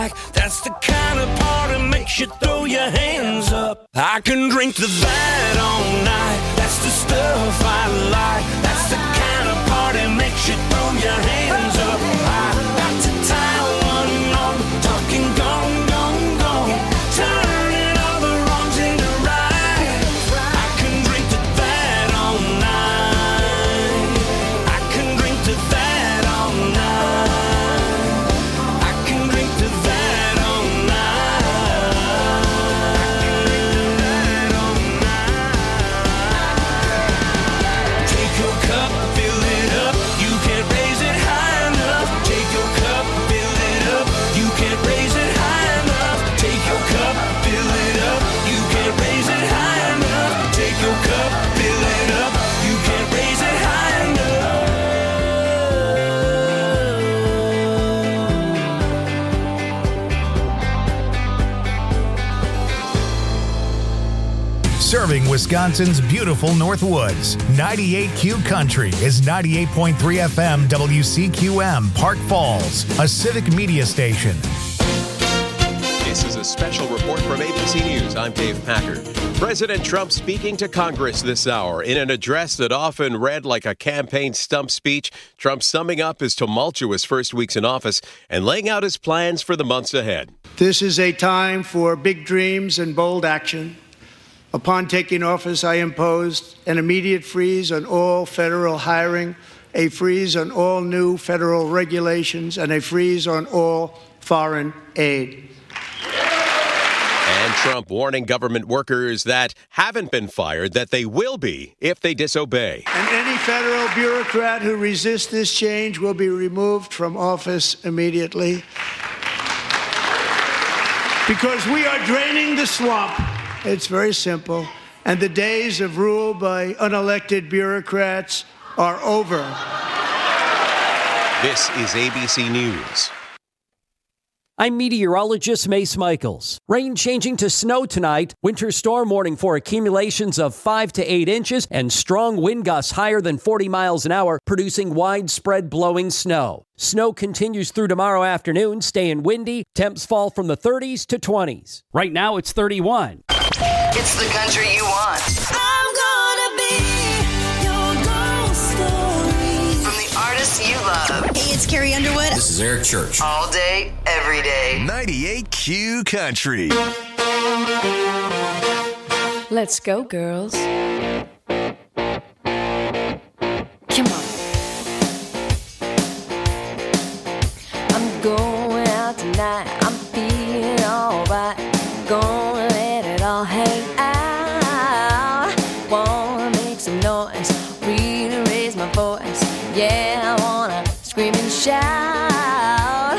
like. That's the kind of party makes you throw your hands up. I can drink to that all night. That's the stuff I like. That's the kind of party makes you throw your hands up. I got to tie one on, talking gone, gone, gone. Turning all the wrongs into right. I can drink to that all night. I can drink to that all night. I can drink to that all night. Take your cup, fill it up. You can't raise it high enough. Take your cup, fill it up. You can't raise it high enough. Take your cup, fill it up. You can't raise it high enough. Take your cup, fill it up. You can't raise it high enough. Serving Wisconsin's beautiful Northwoods, 98Q Country is 98.3 FM WCQM Park Falls, a civic media station. This is a special report from ABC News. I'm Dave Packard. President Trump speaking to Congress this hour in an address that often read like a campaign stump speech. Trump summing up his tumultuous first weeks in office and laying out his plans for the months ahead. This is a time for big dreams and bold action. Upon taking office, I imposed an immediate freeze on all federal hiring, a freeze on all new federal regulations, and a freeze on all foreign aid. And Trump warning government workers that haven't been fired that they will be if they disobey. And any federal bureaucrat who resists this change will be removed from office immediately. Because we are draining the swamp. It's very simple. And the days of rule by unelected bureaucrats are over. This is ABC News. I'm meteorologist Mace Michaels. Rain changing to snow tonight. Winter storm warning for accumulations of 5 to 8 inches and strong wind gusts higher than 40 miles an hour, producing widespread blowing snow. Snow continues through tomorrow afternoon, staying windy. Temps fall from the 30s to 20s. Right now it's 31. It's the country you want. I'm gonna be your ghost story. From the artists you love. Hey, it's Carrie Underwood. This is Eric Church. All day, every day. 98Q Country. Let's go, girls. Come on. I'm going out tonight. I'm feeling alright. Gonna let it all hang out. Wanna make some noise, really raise my voice. Yeah, I wanna scream and shout.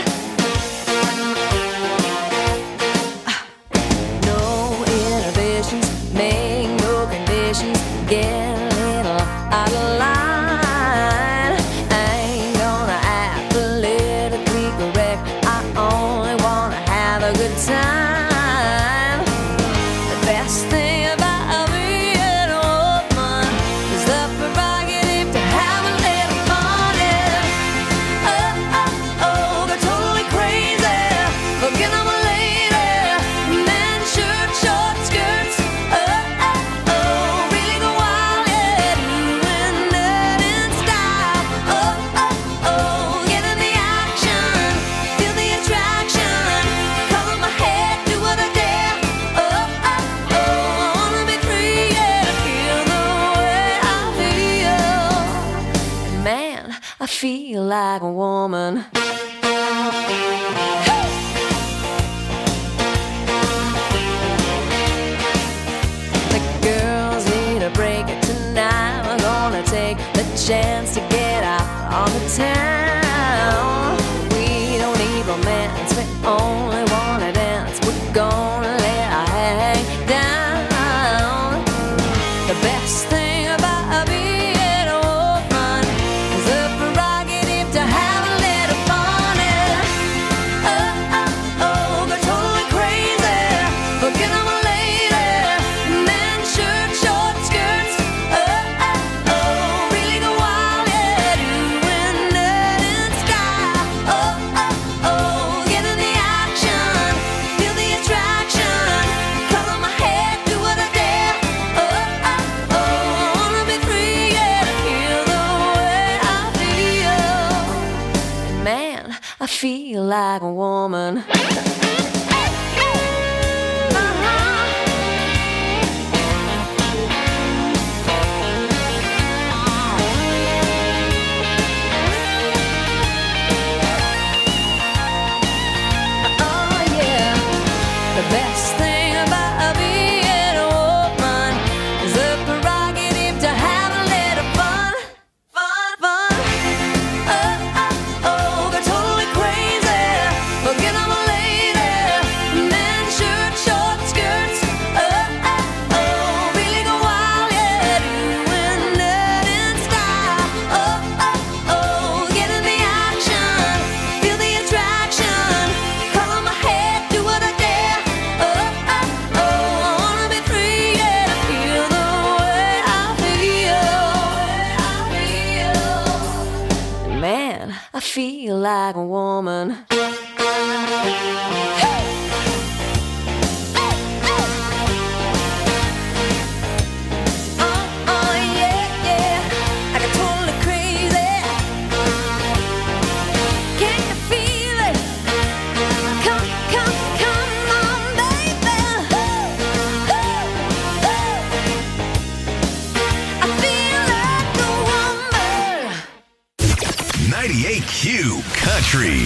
No inhibitions, make no conditions. Get a little out of line. I ain't gonna act politically correct. I only wanna have a good time. Best thing about being a woman is the prerogative to have a little fun. Yeah. Oh, oh, oh, they're totally crazy. Looking at my lady. Men, shirt, short skirts. Oh, oh, oh, really go wild. Yeah, doing that in style. Oh, oh, oh, get in the action. Feel the attraction. Cover my head, do what I dare. Oh, oh, oh, I wanna be free, yeah, feel the way I feel. Man, I feel like a woman. The girls need a break tonight. We're gonna take the chance to get out on the town. We don't need romance, we only wanna dance. We're gonna let our hair hang down. The best thing about being a woman is the prerogative to have a little fun. woman. The best thing about being a woman is the prerogative to have a little fun. Go totally crazy. Forget I'm a lady. Men shirt, short skirts. Really go wild, yeah. Doing it in style. Get in the action. Feel the attraction. Color my head, do what I dare. I feel like a woman. I got totally crazy. Can you feel it? Come on, baby. I feel like a woman. 98Q Country.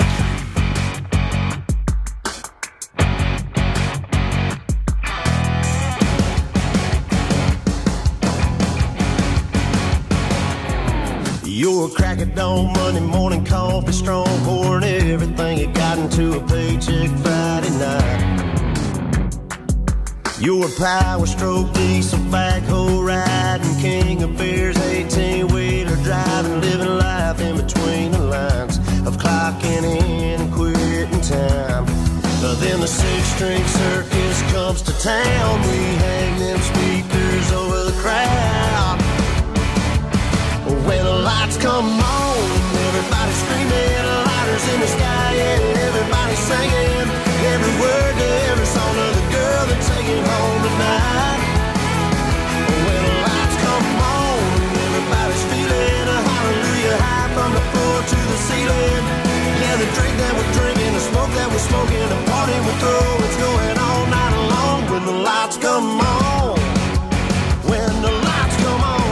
You're a crack at dawn, Monday morning coffee, strong pouring everything you got into a paycheck Friday night. You're a power stroke, diesel backhoe riding, king of beers, 18-wheeler driving, living life in between the lines of clocking in and quitting time. Then the six-string circus comes to town. We hang them speakers over the crowd. When the lights come on, everybody's screaming, lighters in the sky, and everybody's singing every word to every song of the girl they're taking home tonight. When the lights come on, everybody's feeling a hallelujah high from the floor to the ceiling. Yeah, the drink that we're drinking, the smoke that we're smoking, the party we're throwing, it's going all night long. When the lights come on, when the lights come on.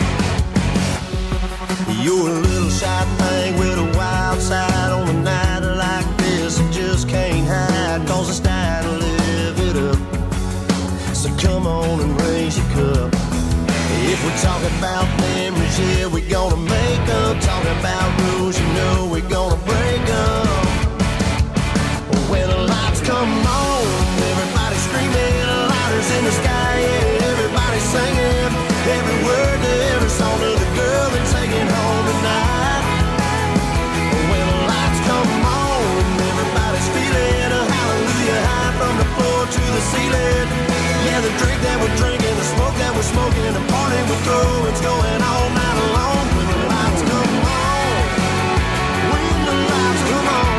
You're a little shy thing with a wild side on a night like this. You just can't hide, cause it's time to live it up. So come on and raise your cup. If we're talking about memories, yeah, we're gonna make them. Talking about rules, you know we're gonna break them. When the lights come on, everybody's screaming, lighters in the sky, yeah, everybody's singing every word to every song of the girl they're taking home tonight. When the lights come on, everybody's feeling a hallelujah high from the floor to the ceiling. Yeah, the drink that we're drinking, the smoke that we're smoking, the party we're throwing, it's going all night long. When the lights come on, when the lights come on.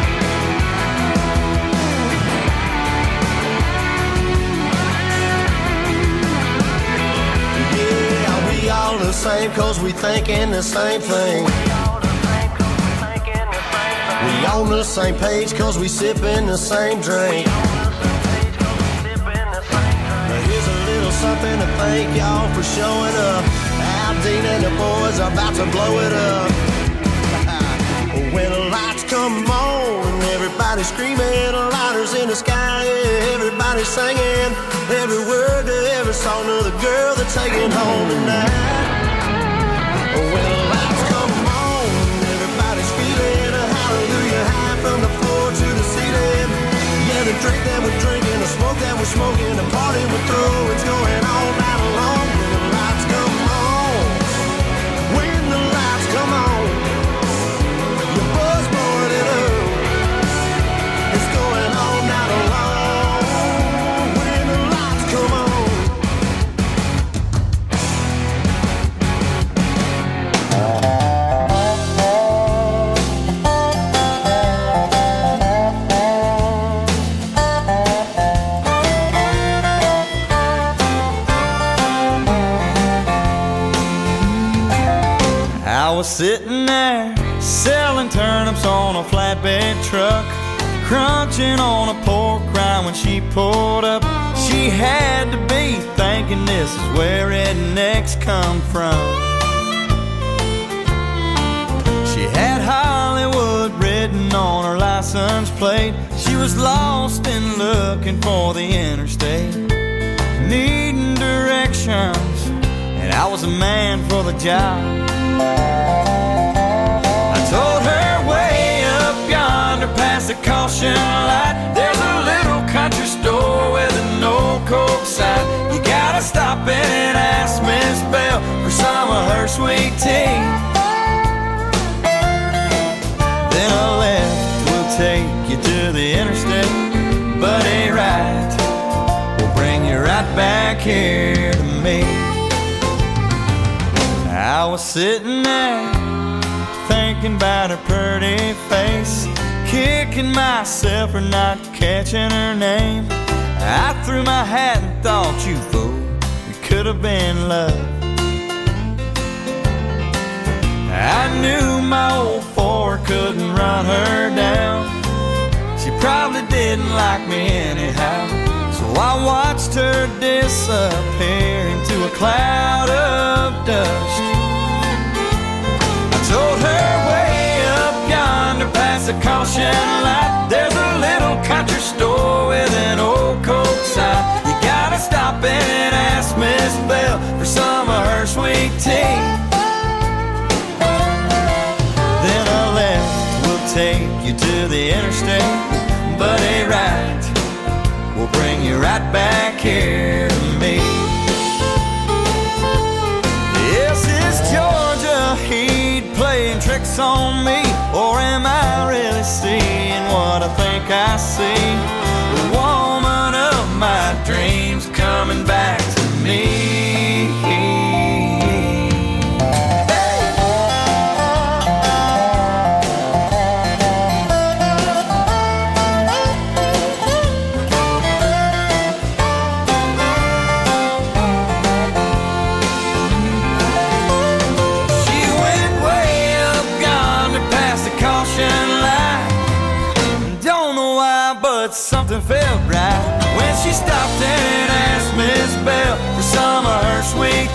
Yeah, we all the same cause we thinking the same thing. We on the same page cause we sipping the same drink. Here's a little something to thank y'all for showing up. Aldine and the boys are about to blow it up. When the lights come on, everybody's screaming, lighters in the sky, yeah, everybody's singing every word to every song of the girl they're taking home tonight. When the lights come on, everybody's feeling a hallelujah high from the floor to the ceiling. Yeah, the drink that we're drinking, the smoke that we're smoking, the party we're throwing, it's going all night long. When the lights come on, when the lights come on, your buzz blowing it up, it's going all night long. When the lights come on. I was sitting there selling turnips on a flatbed truck, crunching on a pork rind when she pulled up. She had to be thinking this is where rednecks come from. She had Hollywood written on her license plate. She was lost and looking for the interstate, needing directions, and I was a man for the job. I told her way up yonder past the caution light, there's a little country store with an old Coke sign. You gotta stop in and ask Miss Bell for some of her sweet tea. Then a left will take you to the interstate, but a right will bring you right back here to me. I was sitting there thinking about her pretty face, kicking myself for not catching her name. I threw my hat and thought, you fool, it could have been love. I knew my old Ford couldn't run her down. She probably didn't like me anyhow, so I watched her disappear into a cloud of dust. I told her way up yonder past the caution light, there's a little country store with an old Coke sign. You gotta stop in and ask Miss Bell for some of her sweet tea. Then a left will take you to the interstate, but a right will bring you right back here to me. Yes, is Georgia Heat playing tricks on me, or am I really seeing what I think I see? The woman of my dreams coming back to me. Something felt right when she stopped and asked Miss Bell for some of her sweet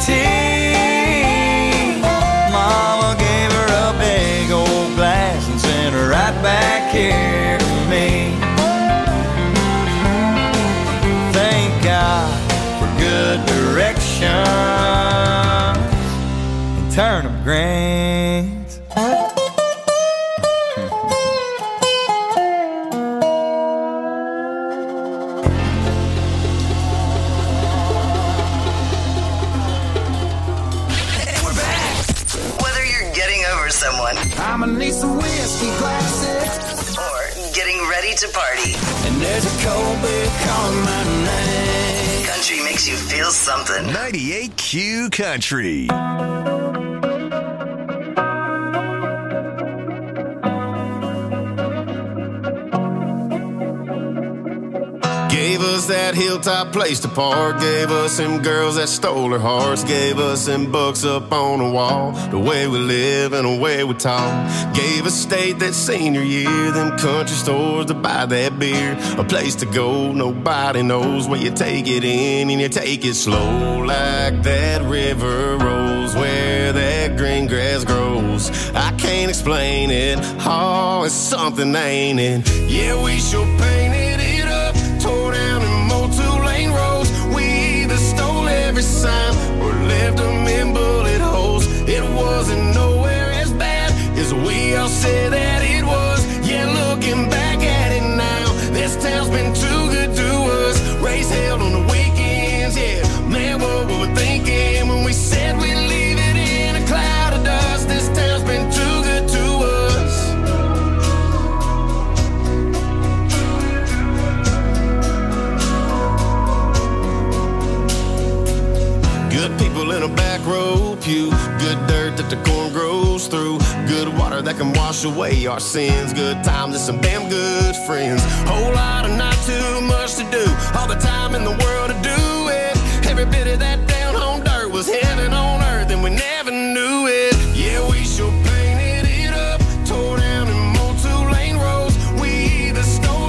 tea. Mama gave her a big old glass and sent her right back here to me. Thank God for good direction and turnip greens. Someone. I'ma need some whiskey glasses. Or getting ready to party. And there's a cold beer calling my name. Country makes you feel something. 98Q Country. Gave us that hilltop place to park. Gave us them girls that stole our hearts. Gave us them books up on the wall. The way we live and the way we talk. Gave us state that senior year. Them country stores to buy that beer. A place to go, nobody knows where you take it in and you take it slow. Like that river rolls where that green grass grows. I can't explain it. Oh, it's something, ain't it? Yeah, we sure painted it up. Tore down and mowed 2-lane roads. We either stole every sign or left them in bullet holes. It wasn't nowhere as bad as we all said that it was. Yeah, looking back at it now, this town's been too good to us. Race held on the weekends, yeah. Man, what were we thinking when we said we'd leave it in a cloud of dust? This town's been too good to us. Good people in a back row pew. Good dirt that the corn grows through. Good water that can wash away our sins. Good times and some damn good friends. Whole lot of not too much to do. All the time in the world to do it. Every bit of that down home dirt was heaven on earth and we never knew it. Yeah, we sure painted it up. Tore down and mowed 2-lane roads. We either stole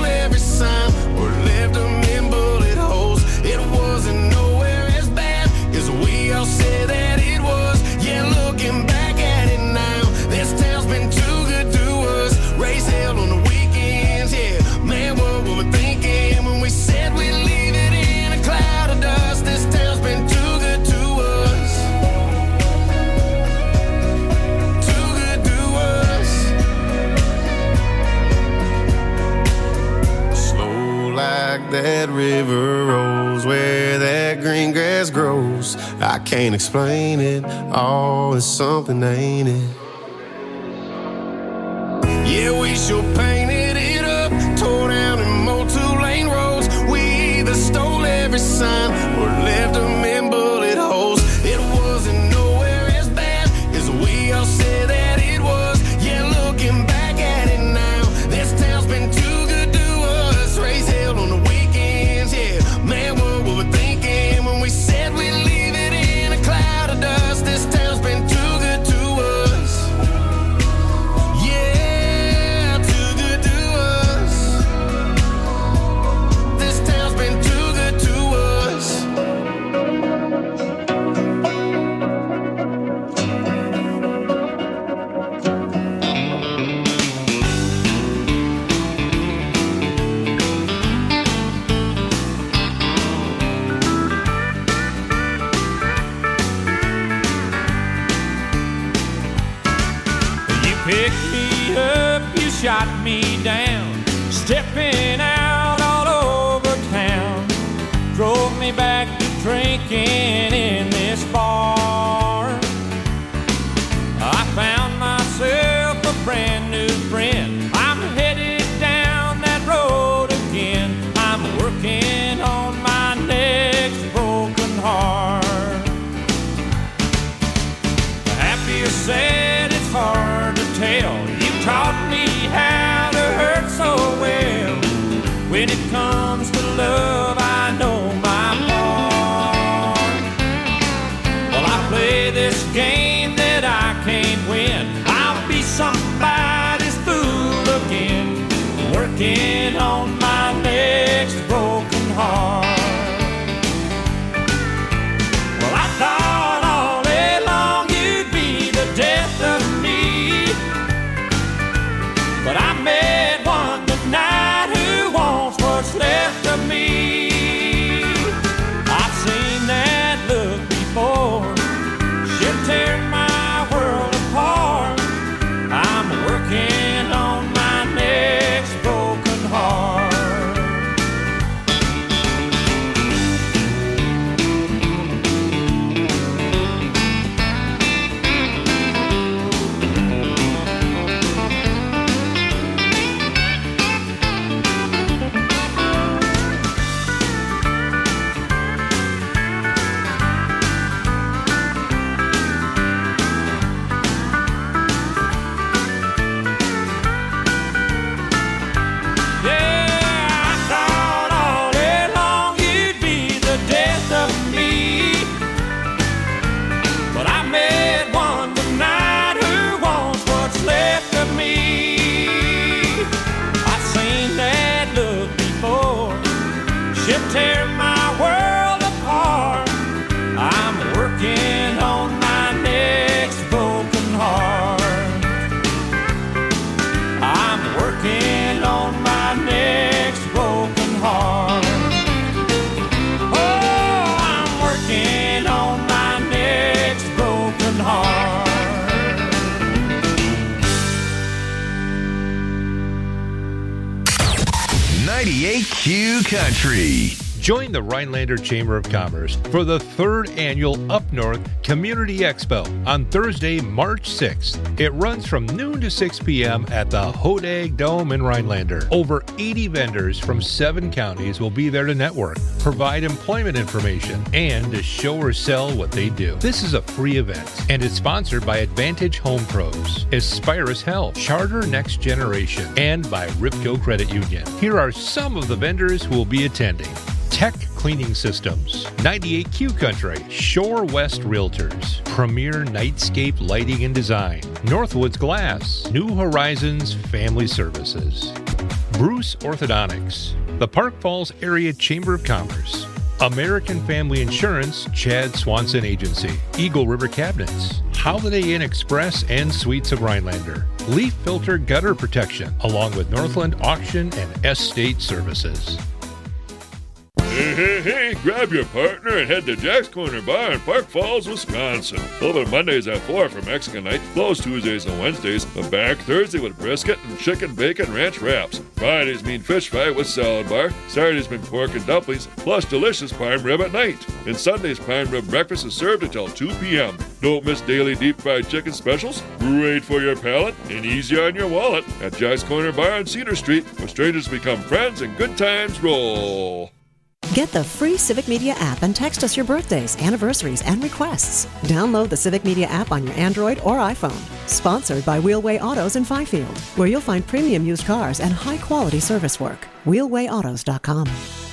that river rolls, where that green grass grows. I can't explain it, oh, it's something, ain't it? Yeah, we sure painted it up, tore down and mowed 2-lane roads. We either stole every sign or left them in bullet holes. It wasn't nowhere as bad as we all said that it was. Yeah, looking back at it now, this town's been too good to us. Raise hell on the weekends, yeah. Man, what were we thinking when we said we'd leave it in a cloud of dust? This town's been too good to us. Yeah, too good to us. This town's been too good to us. You picked me up, you shot me down, stepping out all over town. Drove me back to drinking in this bar. I found myself a brand new friend. I'm headed down that road again. I'm working on my next broken heart. Happy or sad, it's hard to tell. You taught me how to hurt so well. When it comes to love, I know my part. Well, I play this game that I can't win. I'll be somebody's fool again, working on my next broken heart. Well, I thought all day long you'd be the death of me, but I met one tonight who wants what's left of me. I've seen that look before. She'll tear my world apart. I'm working on my next broken heart. Tear my world apart. I'm working on my next broken heart. I'm working on my next broken heart. Oh, I'm working on my next broken heart. 98Q Country. Join the Rhinelander Chamber of Commerce for the 3rd annual Up North Community Expo on Thursday, March 6th. It runs from noon to 6 p.m. at the Hodag Dome in Rhinelander. Over 80 vendors from 7 counties will be there to network, provide employment information, and to show or sell what they do. This is a free event, and it's sponsored by Advantage Home Pros, Aspirus Health, Charter Next Generation, and by Ripco Credit Union. Here are some of the vendors who will be attending. Tech Cleaning Systems, 98Q Country, Shore West Realtors, Premier Nightscape Lighting and Design, Northwoods Glass, New Horizons Family Services, Bruce Orthodontics, the Park Falls Area Chamber of Commerce, American Family Insurance, Chad Swanson Agency, Eagle River Cabinets, Holiday Inn Express and Suites of Rhinelander, Leaf Filter Gutter Protection, along with Northland Auction and Estate Services. Hey, grab your partner and head to Jack's Corner Bar in Park Falls, Wisconsin. Open Mondays at 4 for Mexican night, closed Tuesdays and Wednesdays, but back Thursday with brisket and chicken bacon ranch wraps. Fridays mean fish fry with salad bar. Saturdays mean pork and dumplings, plus delicious prime rib at night. And Sundays, prime rib breakfast is served until 2 p.m. Don't miss daily deep fried chicken specials, great for your palate and easy on your wallet at Jack's Corner Bar on Cedar Street, where strangers become friends and good times roll. Get the free Civic Media app and text us your birthdays, anniversaries, and requests. Download the Civic Media app on your Android or iPhone. Sponsored by Wheelway Autos in Fifield, where you'll find premium used cars and high-quality service work. WheelwayAutos.com.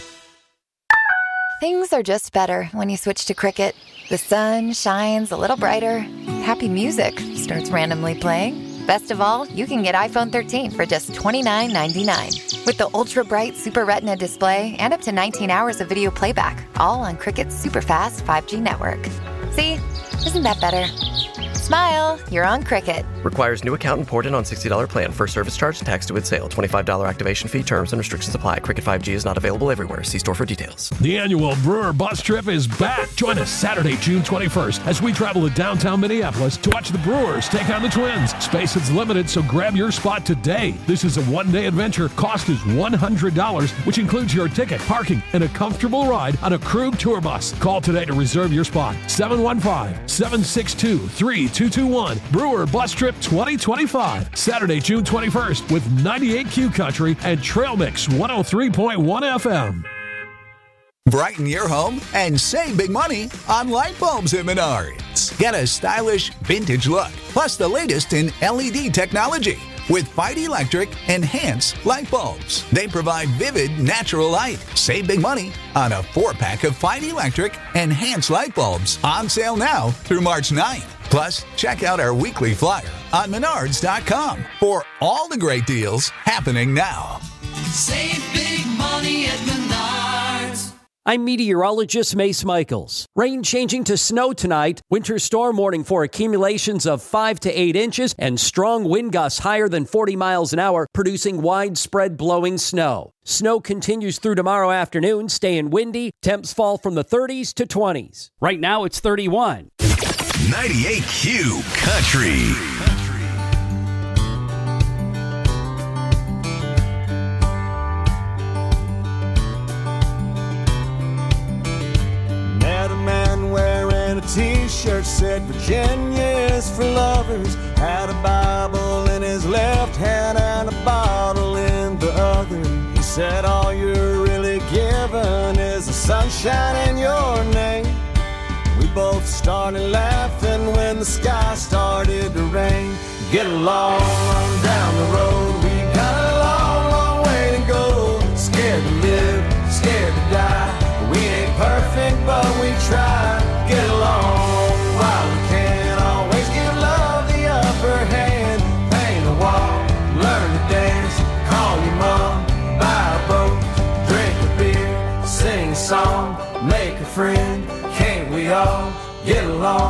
Things are just better when you switch to Cricket. The sun shines a little brighter. Happy music starts randomly playing. Best of all, you can get iPhone 13 for just $29.99. With the ultra-bright Super Retina display and up to 19 hours of video playback, all on Cricket's super-fast 5G network. See? Isn't that better? Smile, you're on Cricket. Requires new account and port in on $60 plan. First service charge, tax to its sale. $25 activation fee. Terms and restrictions apply. Cricket 5G is not available everywhere. See store for details. The annual Brewer Bus Trip is back. Join us Saturday, June 21st as we travel to downtown Minneapolis to watch the Brewers take on the Twins. Space is limited, so grab your spot today. This is a one-day adventure. Cost is $100, which includes your ticket, parking, and a comfortable ride on a Krug tour bus. Call today to reserve your spot. 715-762-3221. Brewer Bus Trip 2025. Saturday, June 21st with 98Q Country and Trail Mix 103.1 FM. Brighten your home and save big money on light bulbs at Menards. Get a stylish, vintage look, plus the latest in LED technology with Fight Electric Enhance light bulbs. They provide vivid, natural light. Save big money on a 4-pack of Fight Electric Enhance light bulbs. On sale now through March 9th. Plus, check out our weekly flyer on Menards.com for all the great deals happening now. Save big money at Menards. I'm meteorologist Mace Michaels. Rain changing to snow tonight. Winter storm warning for accumulations of 5 to 8 inches and strong wind gusts higher than 40 miles an hour, producing widespread blowing snow. Snow continues through tomorrow afternoon, staying windy. Temps fall from the 30s to 20s. Right now it's 31. 98Q Country. Met a man wearing a t-shirt said Virginia's for lovers. Had a Bible in his left hand and a bottle in the other. He said all you're really given is the sunshine in your name. We both started laughing when the sky started to rain. Get along on down the road. We got a long, long way to go. Scared to live, scared to die. We ain't perfect, but we try. Get along while we can. Always give love the upper hand. Paint a wall, learn to dance. Call your mom, buy a boat, drink a beer, sing a song, make a friend. Can't we all get along?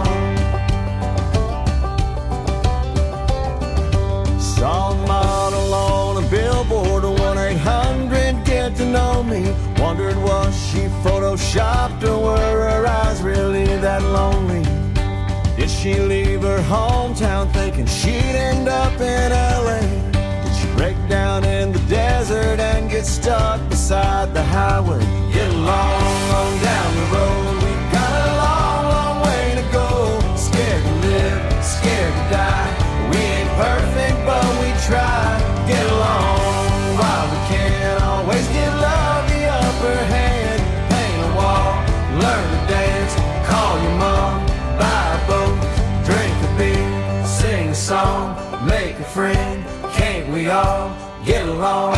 Saw a model on a billboard, 1-800-GET-TO-KNOW-ME. Wondered was she photoshopped or were her eyes really that lonely? Did she leave her hometown thinking she'd end up in LA? Did she break down in the desert and get stuck beside the highway? Get along on down the road. Scared to live, scared to die. We ain't perfect, but we try. Get along while we can. Always give love the upper hand. Paint a wall, learn to dance. Call your mom, buy a boat, drink a beer, sing a song, make a friend. Can't we all get along?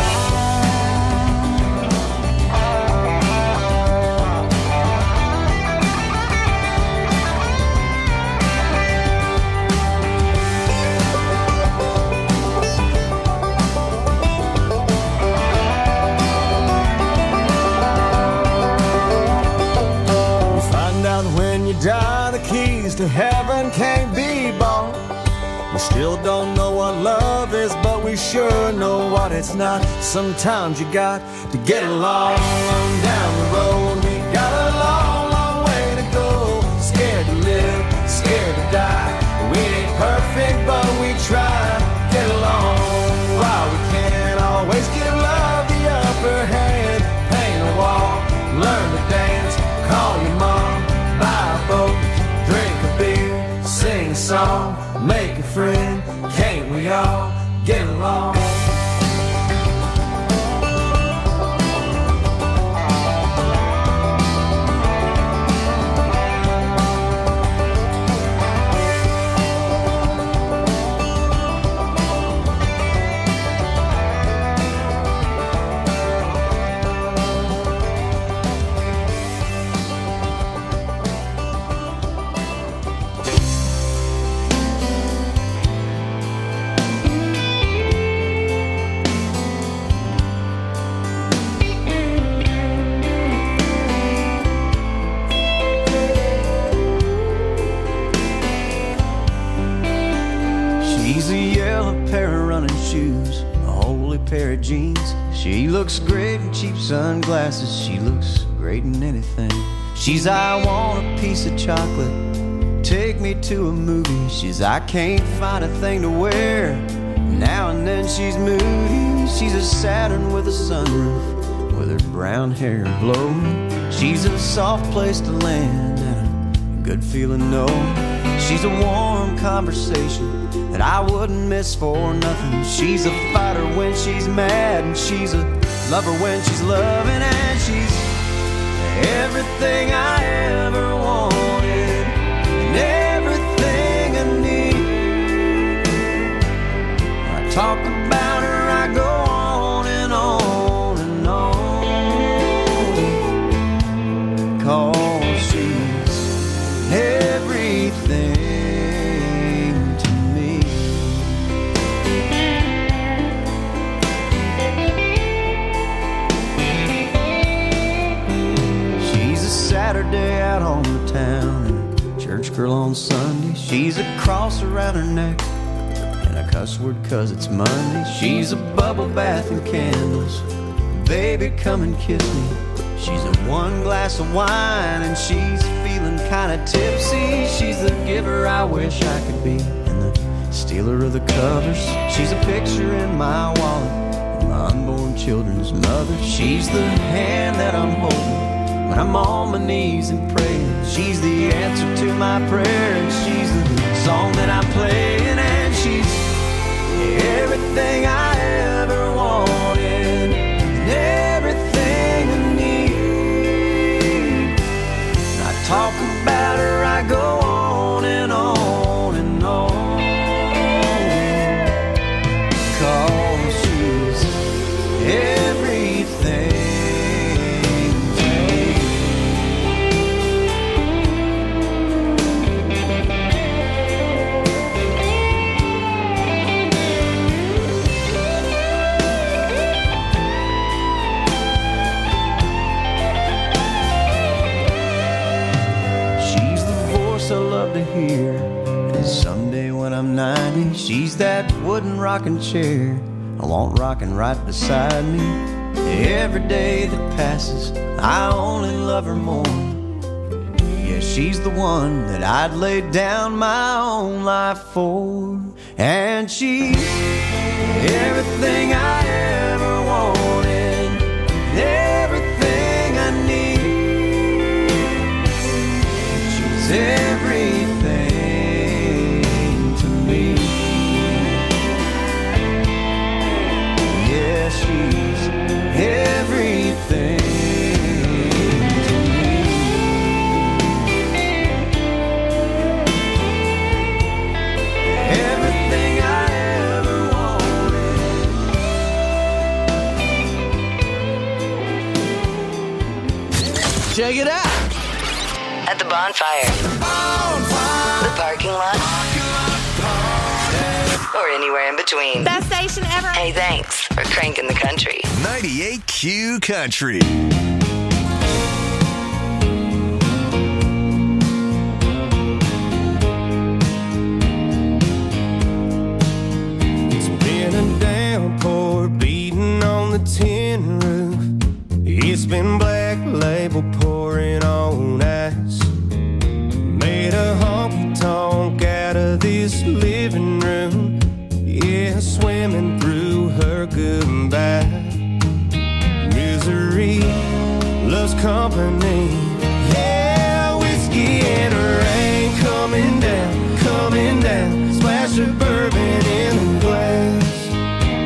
Die, the keys to heaven can't be bought. We still don't know what love is, but we sure know what it's not. Sometimes you got to get along down the road. along. She's a yellow pair of running shoes, a holy pair of jeans. She looks great in cheap sunglasses. She looks great in anything. She's I want a piece of chocolate, take me to a movie. She's I can't find a thing to wear. Now and then she's moody. She's a Saturn with a sunroof, with her brown hair blowing. She's a soft place to land and a good feeling no. She's a warm conversation that I wouldn't miss for nothing. She's a fighter when she's mad, and she's a lover when she's loving, and she's everything I ever wanted and everything I need. When I talk about her, I go on and on and on, 'cause she's everything. Saturday out on the town and a church girl on Sunday. She's a cross around her neck and a cuss word 'cause it's Monday. She's a bubble bath and candles. Baby, come and kiss me. She's a one glass of wine and she's feeling kinda tipsy. She's the giver I wish I could be and the stealer of the covers. She's a picture in my wallet and my unborn children's mother. She's the hand that I'm holding when I'm on my knees and praying. She's the answer to my prayer, and she's the song that I'm playing, and she's everything I ever wanted and everything I need. When I talk about her, I go on and on and on, 'cause she's everything. To hear. And someday when I'm 90, she's that wooden rocking chair I want rocking right beside me. Every day that passes, I only love her more. Yeah, she's the one that I'd lay down my own life for, and she's everything I ever wanted, everything I need. She's everything to me. Yeah, she's everything to me. Everything I ever wanted. Check it out. At the bonfire, the parking lot, or anywhere in between. Best station ever. Hey, thanks for cranking the country. 98Q Country. It's been a downpour beating on the tin roof. It's been Black Label pouring on ice. Made a honky-tonk out of this living room. Yeah, swimming through her goodbye. Misery loves company. Yeah, whiskey and rain coming down, coming down. Splash of bourbon in the glass.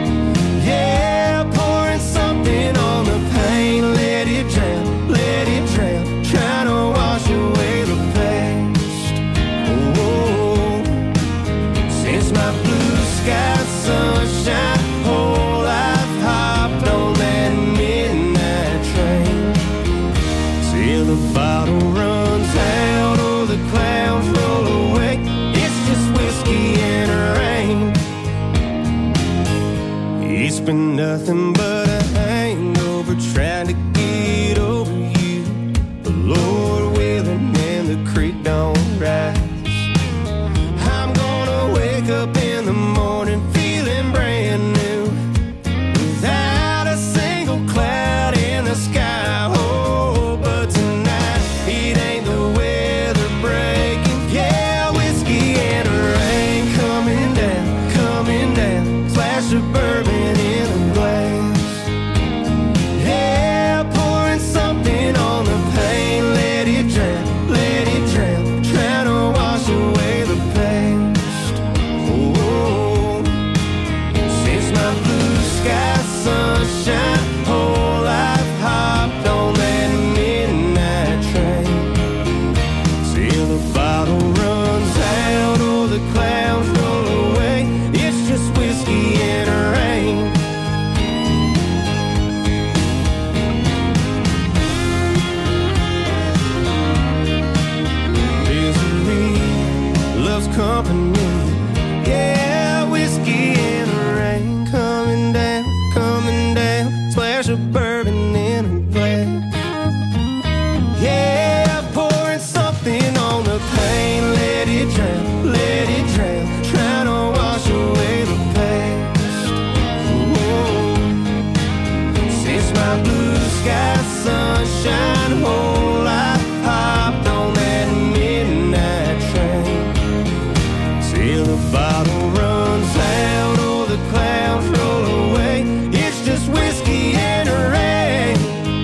sunshine, whole life hopped on that midnight train. Till the bottle runs out, or the clouds roll away. It's just whiskey and rain.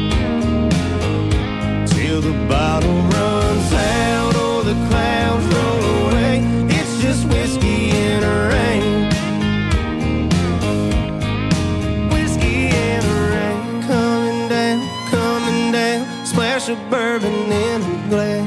Till the bottle runs out, or the clouds roll away. It's just whiskey and rain. Whiskey and rain. Coming down, splash of bourbon in a glass.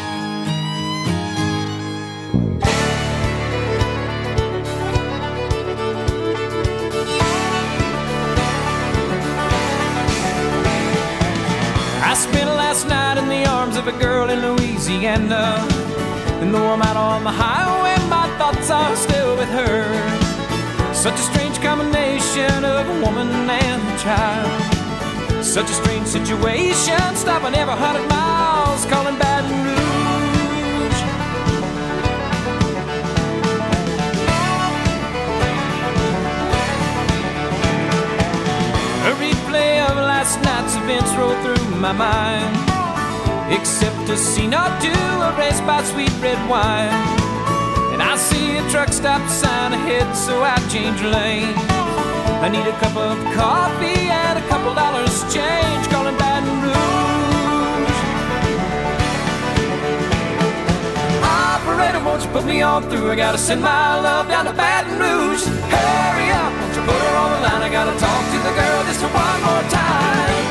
I spent last night in the arms of a girl in Louisiana. And though I'm out on the highway, my thoughts are still with her. Such a strange combination of a woman and a child. Such a strange situation, stopping every 100 miles, calling Baton Rouge. A replay of last night's events rolled through my mind, except a scene or two erased by sweet red wine. And I see a truck stop sign ahead, so I change lane. I need a cup of coffee and a couple dollars change, calling Baton Rouge. Operator, won't you put me on through? I gotta send my love down to Baton Rouge. Hurry up, won't you put her on the line? I gotta talk to the girl just one more time.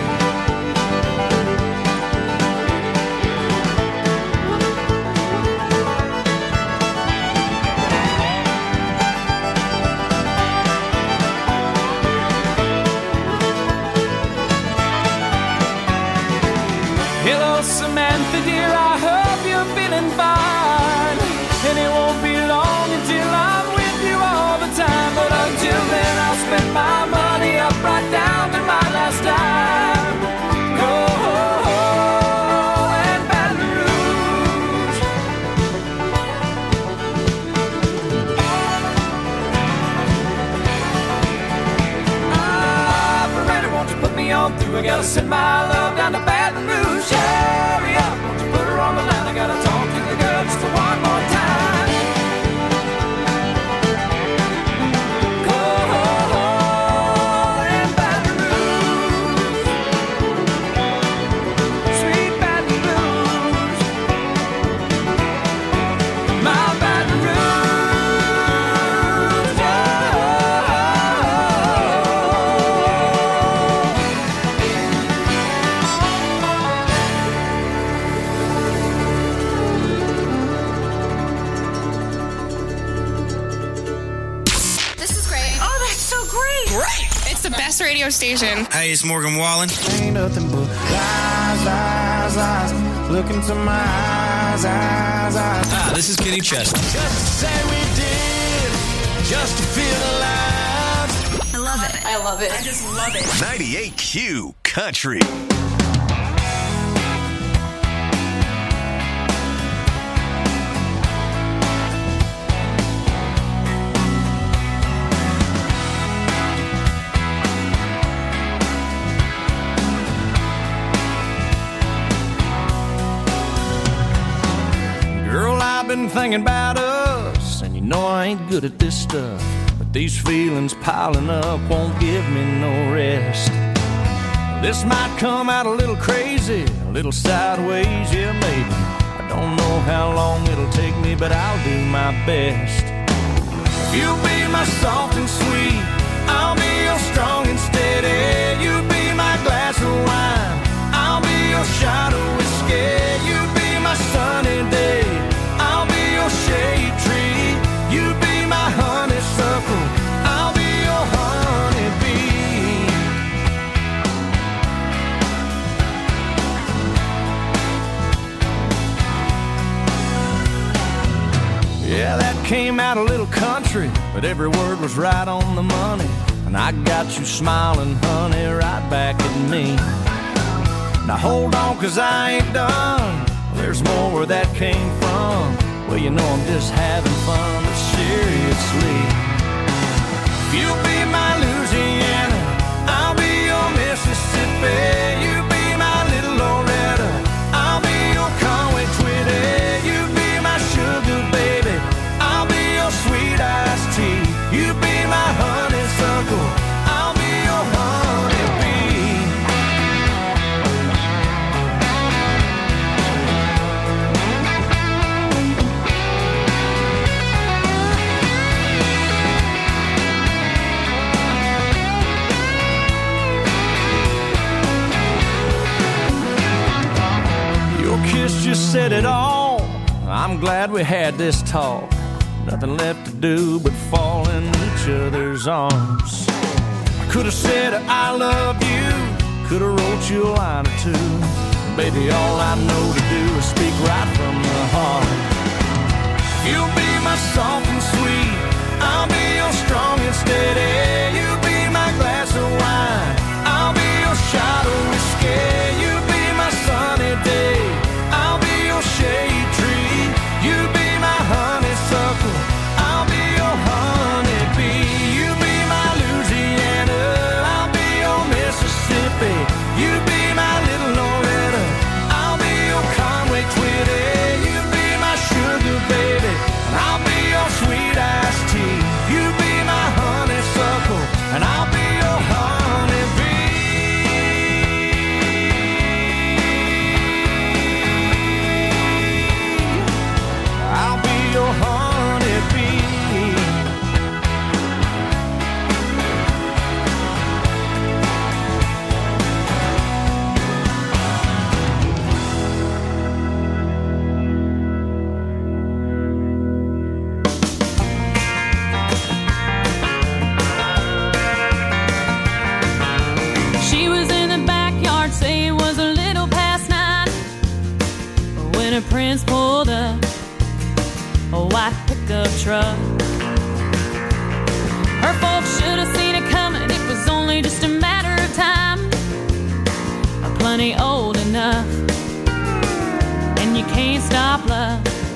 Hello, Samantha, dear, I hope you're feeling fine. And it won't be long until I'm with you all the time. But until then, I'll spend my money up right down to my last dime. Go and Baton Rouge. Operator, won't you put me on through? I gotta send my love down to Baton Rouge. Hurry up, won't you put her on the line? I gotta talk to the girl just one more time. Go and Baton Rouge, sweet Baton Rouge, my Baton Rouge, It's the best radio station. Hey, it's Morgan Wallen. Ain't nothing but lies, look into my eyes. Ah, this is Kenny Chesney. Just to say we did, just to feel alive. I love it. I love it. I just love it. 98Q Country. I've been thinking about us, and you know I ain't good at this stuff, but these feelings piling up won't give me no rest. This might come out a little crazy, a little sideways, yeah maybe. I don't know how long it'll take me, but I'll do my best. You'll be my soft and sweet, I'll be your strong and steady. You be my glass of wine, I'll be your shot of whiskey. You be my sunny day, I'll be your shade tree. You be my honeysuckle, I'll be your honeybee. Yeah, that came out a little country, but every word was right on the money. And I got you smiling, honey, right back at me. Now hold on, 'cause I ain't done. There's more where that came from. Well, you know I'm just having fun, but seriously. You be my Louisiana, I'll be your Mississippi. You be my just said it all. I'm glad we had this talk. Nothing left to do but fall in each other's arms. I could have said I love you, could have wrote you a line or two. Baby, all I know to do is speak right from the heart. You'll be my soft and sweet, I'll be your strong and steady. You be my glass of wine, I'll be your shot of whiskey. You be my sunny day, I'll be your shade tree. You be my honeysuckle, I'll be your honeybee. You be my Louisiana, I'll be your Mississippi. You be my little Loretta, I'll be your Conway Twitty. You be my sugar baby, and I'll be your sweet iced tea. You be my honeysuckle, and I'll be your honeybee. I'll be your honeybee. She was in the backyard, say it was a little past 9 when her prince pulled up a white pickup truck. Her folks should have seen it coming, it was only just a matter of time. Plenty old enough, and you can't stop love.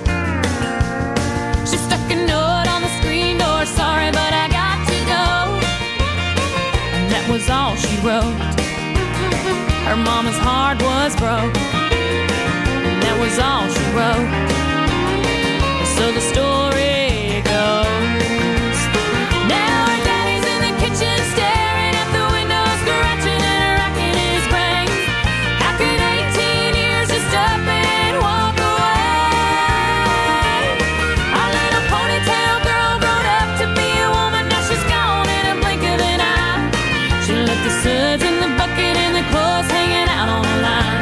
She stuck a note on the screen door, sorry but I got to go. And that was all she wrote. Her mama's heart was broke, and that was all she wrote. So the story goes. Now her daddy's in the kitchen staring at the window, scratching and racking his brain. How could 18 years just up and walk away? Our little ponytail girl grown up to be a woman, now she's gone in a blink of an eye. She left the suds in the bucket and the clothes hanging out on the line.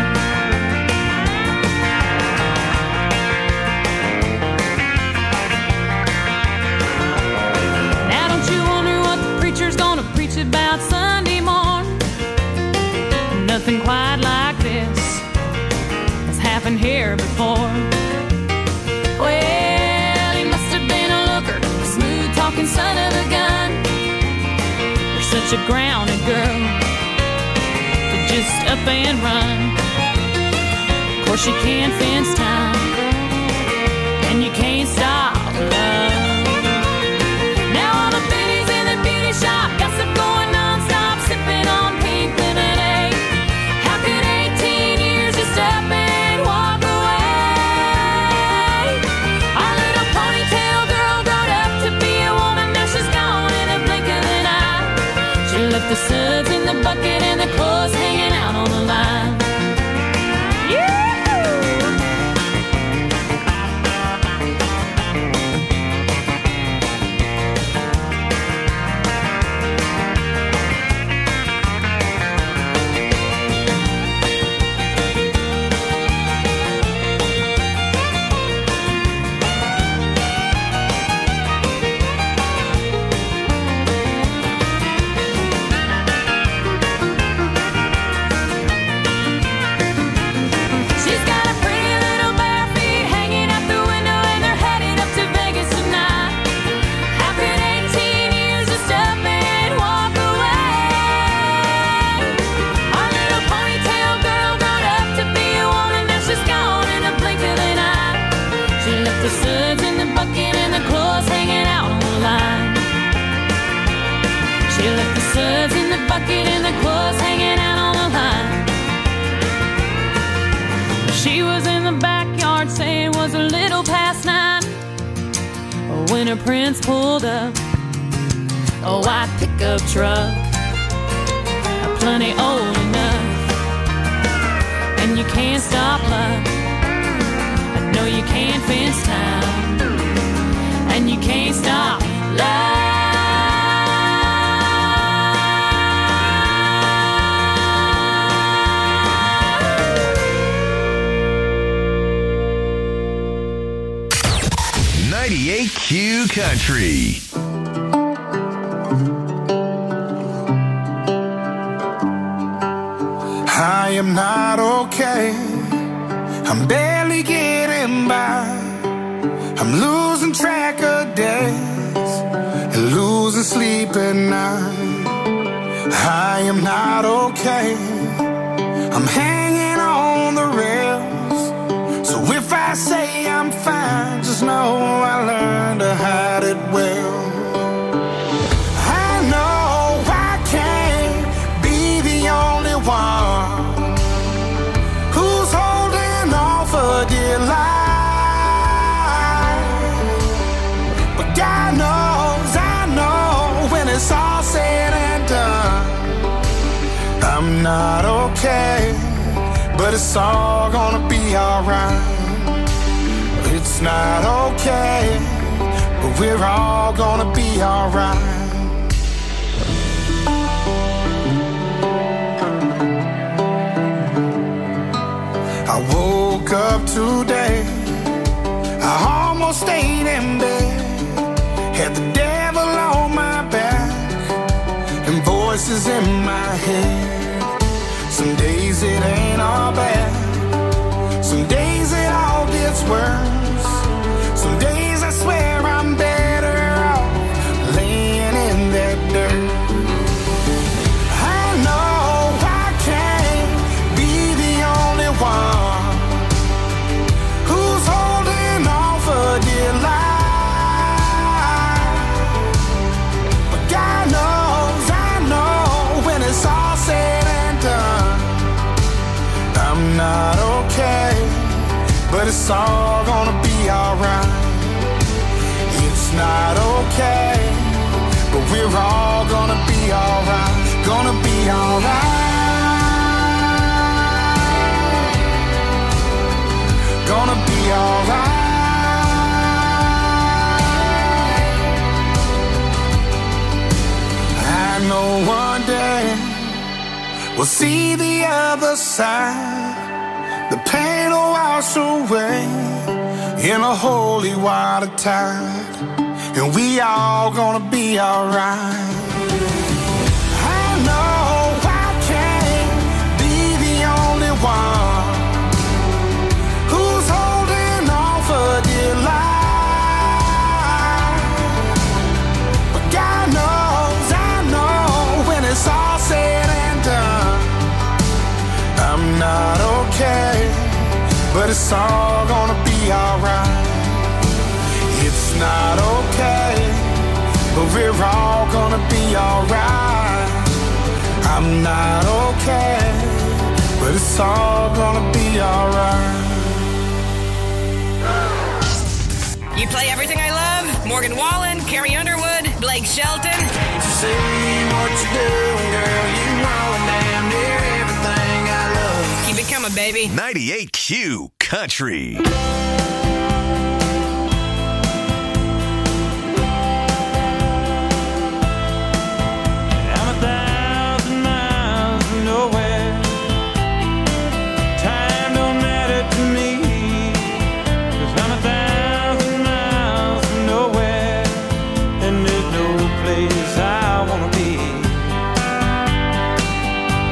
Now don't you wonder what the preacher's gonna preach about Sunday morn? Nothing quite like this has happened here before. Well, he must have been a looker, a smooth-talking son of a gun. You're such a grounded girl to just up and run. Of course you can't fence time, and you can't stop love. Now all the biddies in the beauty shop, gossip going non-stop, sipping on pink lemonade. How could 18 years just up and walk away? Our little ponytail girl grown up to be a woman, now she's gone in a blink of an eye. She left the suds in the bucket and the clothes hanging out on the line. She's got a pretty little bare feet hanging out the window, and they're headed up to Vegas tonight. How could 18 years just up and walk away? Our little ponytail girl grown up to be a woman, now she's gone in a blink of an eye. She left the suds in the bucket and the clothes hanging out on the line. She left the suds in the bucket and the clothes hanging out on the line. She was in the backyard, saying it was a little past 9 when her prince pulled up a white pickup truck, plenty old enough, and you can't stop love. I know you can't fence time, and you can't stop love. Q Country. I am not okay. I'm barely getting by. I'm losing track of days and losing sleep at night. I am not okay. I'm hanging on the rails. So if I say I'm fine, just know I learned to hide it well. I know I can't be the only one who's holding on for dear life. But God knows, I know when it's all said and done, I'm not okay, but it's all gonna be alright. It's not okay, but we're all gonna be alright. I woke up today, I almost stayed in bed, had the devil on my back and voices in my head. Some days it ain't all bad, some days it all gets worse. Some days I swear I'm better off laying in that dirt. I know I can't be the only one who's holding on for dear life. But God knows, I know when it's all said and done, I'm not okay, but it's all gonna be alright. It's not okay, but we're all gonna be alright. Gonna be alright. Gonna be alright. I know one day we'll see the other side. The pain will wash away in a holy water tide, and we all gonna be alright. I know I can't be the only one who's holding on for dear life. But God knows, I know when it's all said and done, I'm not okay, but it's all gonna be alright. It's not okay, but we're all gonna be alright. I'm not okay, but it's all gonna be alright. You play everything I love. Morgan Wallen, Carrie Underwood, Blake Shelton. Can't you see what you're doing, girl? You know damn near everything I love. Keep it coming, baby. 98Q Country. I'm 1,000 miles from nowhere. Time don't matter to me, 'cause I'm 1,000 miles from nowhere, and there's no place I wanna be.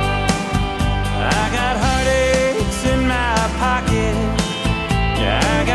I got heartaches in my pocket, yeah, I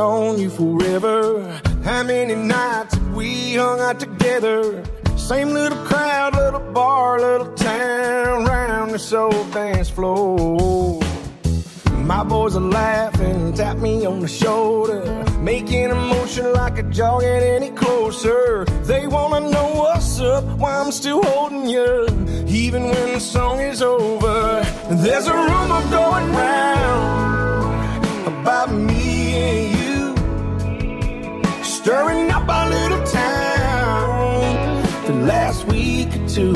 known you forever. How many nights have we hung out together? Same little crowd, little bar, little town, round this old dance floor. My boys are laughing, tap me on the shoulder, making a motion like a jog get any closer. They wanna know what's up, why I'm still holding you, even when the song is over. There's a rumor going round about me and you, stirring up our little town the last week or two.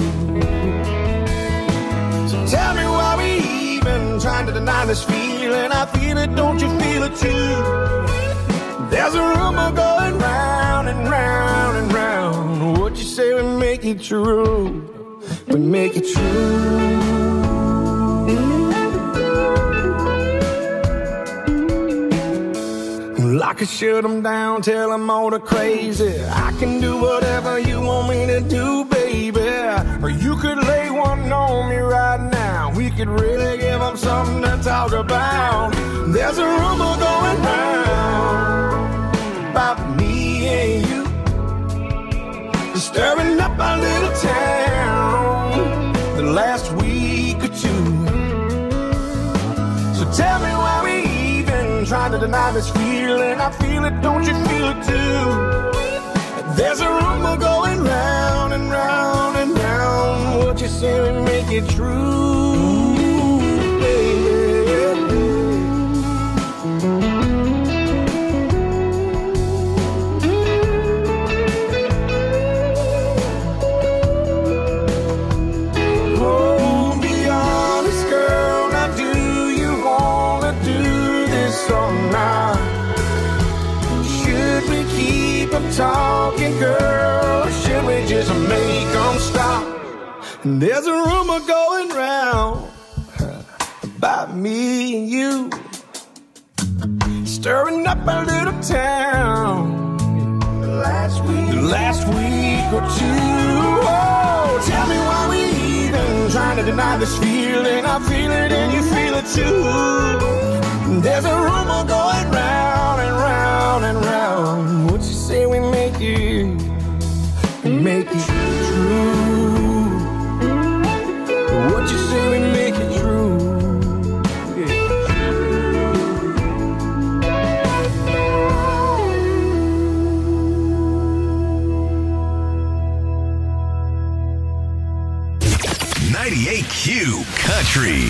So tell me why we even trying to deny this feeling. I feel it, don't you feel it too? There's a rumor going round and round and round. What you say we make it true, we make it true. I could shut them down, tell them all the crazy. I can do whatever you want me to do, baby. Or you could lay one on me right now. We could really give them something to talk about. There's a rumor going round about me and you, stirring up our little town the last week or two. So tell me why we trying to deny this feeling. I feel it, don't you feel it too? There's a rumor going round and round and round. What you say we make it true, baby. Oh, be honest, girl. Now do you wanna do this or not? Should we keep them talking, girl, or should we just make them stop? And there's a rumor going round about me and you, stirring up our little town the last week or two. Oh, tell me why we even trying to deny this feeling. I feel it and you feel it too. There's a rumor going round and round and round. What you say we make it true? What you say we make it true? Yeah. 98Q Country.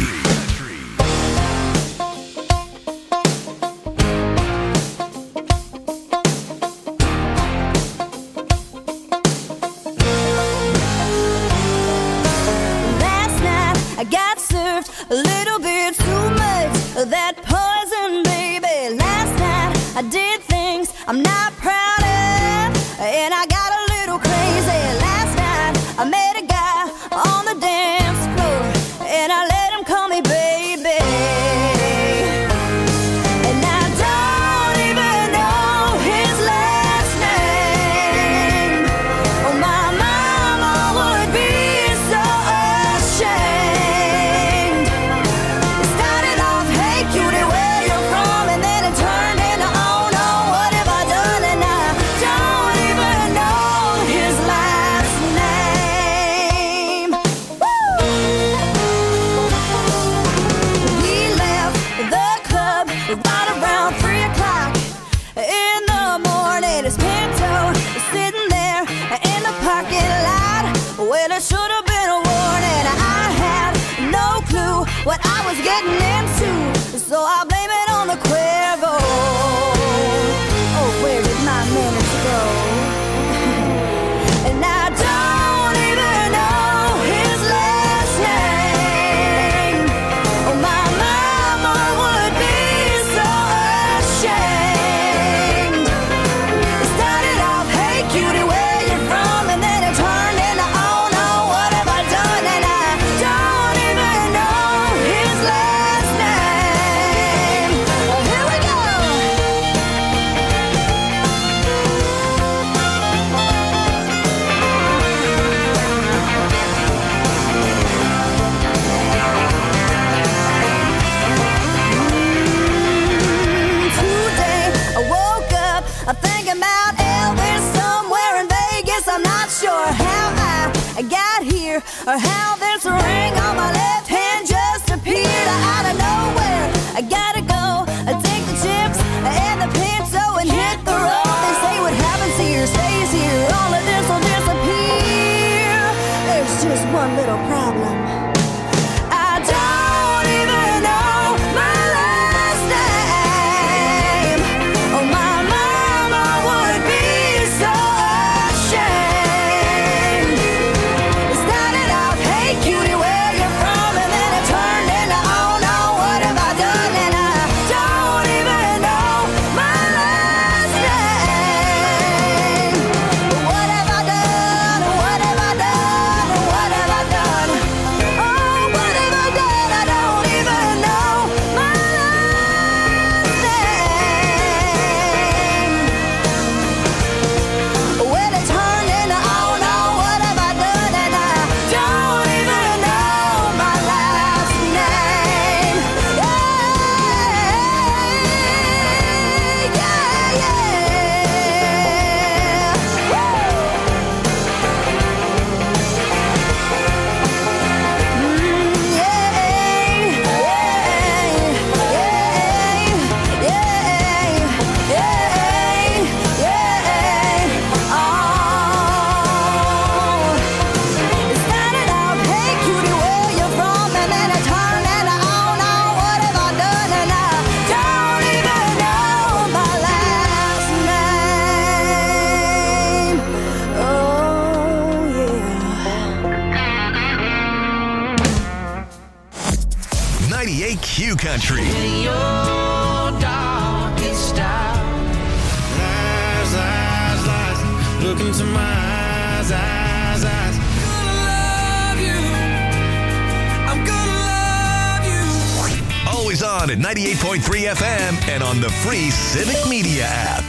I got served a little bit too much of that poison, baby. Last night I did things I'm not proud of, and I got a little crazy. Last night I met a guy on the dance floor, and I let him call me baby. And I don't even know his last name. Oh, my mama would be so ashamed. Started off, hey cutie, where you from? And then it turned into, oh no, what have I done? And I don't even know his last name. Woo! We left the club right around 3 o'clock in the morning. His Pinto was sitting there in the parking lot. Well, it should have been a warning. I had no clue what I was getting into, so I blame it on the Cuervo. Oh, where did my minutes go? And I don't even know his last name. Oh, my mama would be so ashamed. It started off, hey cutie, where you from? And then it turned into, oh no, what have I done? And I don't even know his last name. or how this ring on my left hand just appeared out of nowhere. I gotta go, take the chips and the pencil and hit the road. They say what happens here stays here, all of this will disappear. There's just one little problem. I don't even know my last name. Oh, my mama would be so ashamed. It started out, hey cutie, where you from? And then it turned into, oh no, what have I done? And I don't even know my last name. What have I done? What have I done? What have I done? Oh, what have I done? I don't even know my last name. Well, it turned into, oh no, what have I done? And I don't even know my last name. It started out, hey cutie, where you from? And then it turned into, oh no, what have I done? And I don't even know my last name. Oh yeah. 98Q Country. Your darkest hour. Lies, lies, lies. Look into my eyes, eyes, eyes. Gonna love you. I'm gonna love you. Always on at 98.3 FM and on the free Civic Media app.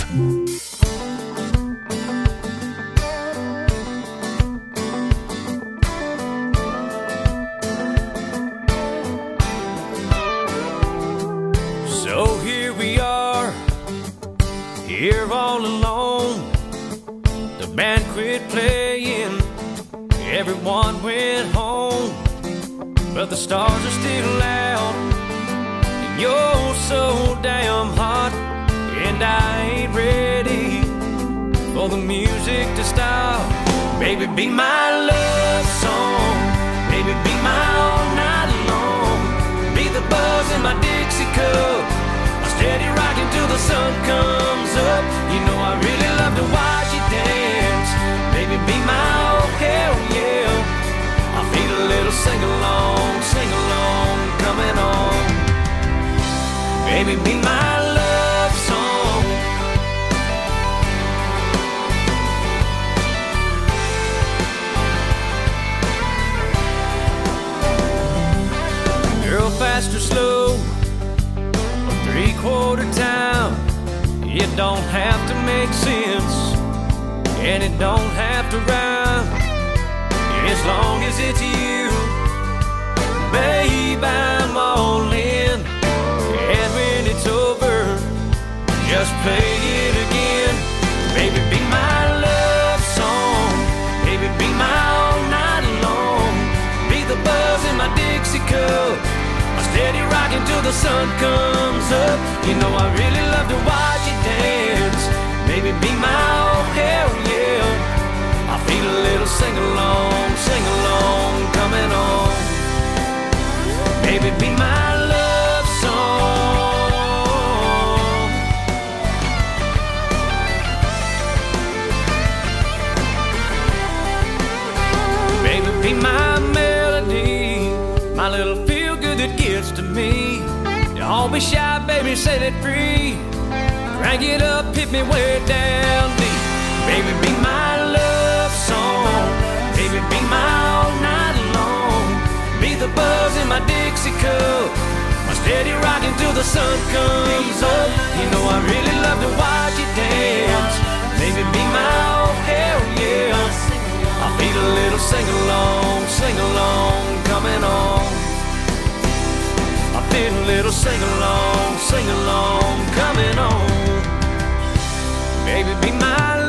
So here we are, here all alone. The band quit playing, everyone went home. But the stars are still out, and you're so damn hot. And I ain't ready for the music to stop. Baby, be my love song. Baby, be my all night long. Be the buzz in my Dixie cup. I'm steady rocking till the sun comes up. You know I really love to watch you dance. Baby, be my oh hell yeah. I feel a little sing-along coming on. Baby, be my love song. Girl, fast or slow, or three-quarter town, it don't have to make sense, and it don't have to rhyme, as long as it's you. Babe, I'm all in, and when it's over, just play it again. Baby, be my love song. Baby, be my all night long. Be the buzz in my Dixie cup. I'm steady rocking till the sun comes up. You know I really love to watch you dance. Baby, be my oh hell yeah. I feel a little sing-along coming on. Baby, be my love song. Baby, be my melody, my little feel-good that gets to me. Don't be shy, baby, set it free. Crank it up, hit me way down deep. Baby, be my love song. Baby, be my all night long. Be the buzz in my Dixie cup. I'm steady rocking till the sun comes up. You know I really love to watch you dance. Baby, be my oh hell yeah. I feel a little sing-along coming on. I feel a little sing-along coming on. Baby, be my